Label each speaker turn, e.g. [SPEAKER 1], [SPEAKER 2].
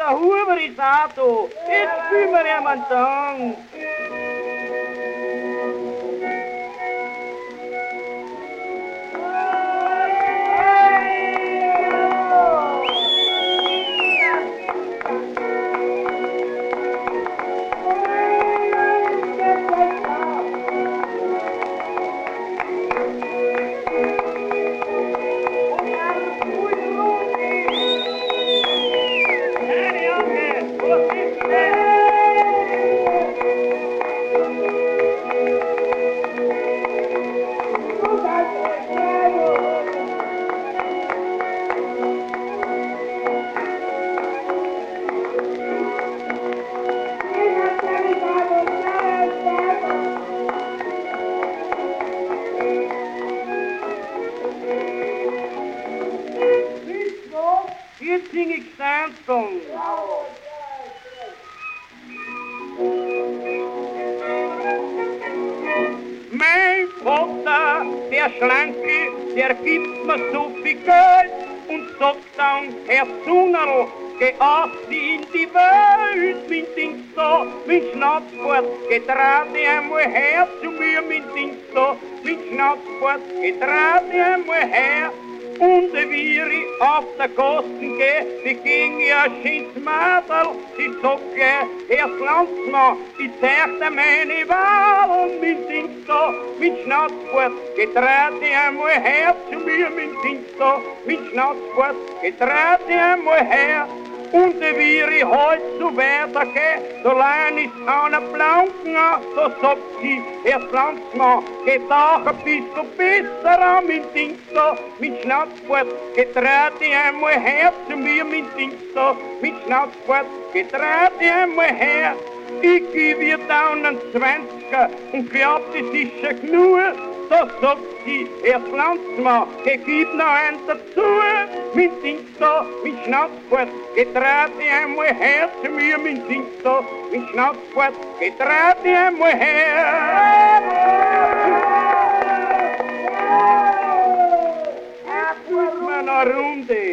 [SPEAKER 1] der Huber ist auch da. Jetzt spielen wir ihm einen Song. Jetzt sing ich Sandton. Mein Vater, der Schlanke, der gibt mir so viel Geld und sagt dann, Herr Sunnerl, geh aus in die Welt, mein Ding da, mein Schnauzbart, geh gerade einmal her zu mir, mein Ding da, mein Schnauzbart, geh gerade einmal her. Und wie ich auf der Gassen geh, die ging ja schönes Mädel, die sagt gleich, Herr Landsmann, ich zeig dir meine Wahl und mein Ding da, mein Schnauzbart, geht einmal her zu mir, mein Ding da, mein Schnauzbart, geht einmal her. Und wie ich halt so weitergeh, so allein ist einer Blanken an, da sagt sie, Herr Landsmann, geht auch ein bisschen besser an, mein Ding da, mein Schnauzbart, geht einmal her zu mir, mein Ding da, mein Schnauzbart, geht einmal her. Ich gebe ihr da einen 20er und glaub, das ist schon genug. Da sagt sie, Herr Landsmann, gib noch einen dazu. Mein Ding da, mein Schnauzbart, geht einmal her zu mir, mein Ding da, mein Schnauzbart, geht einmal her. Jetzt tut mir eine Runde.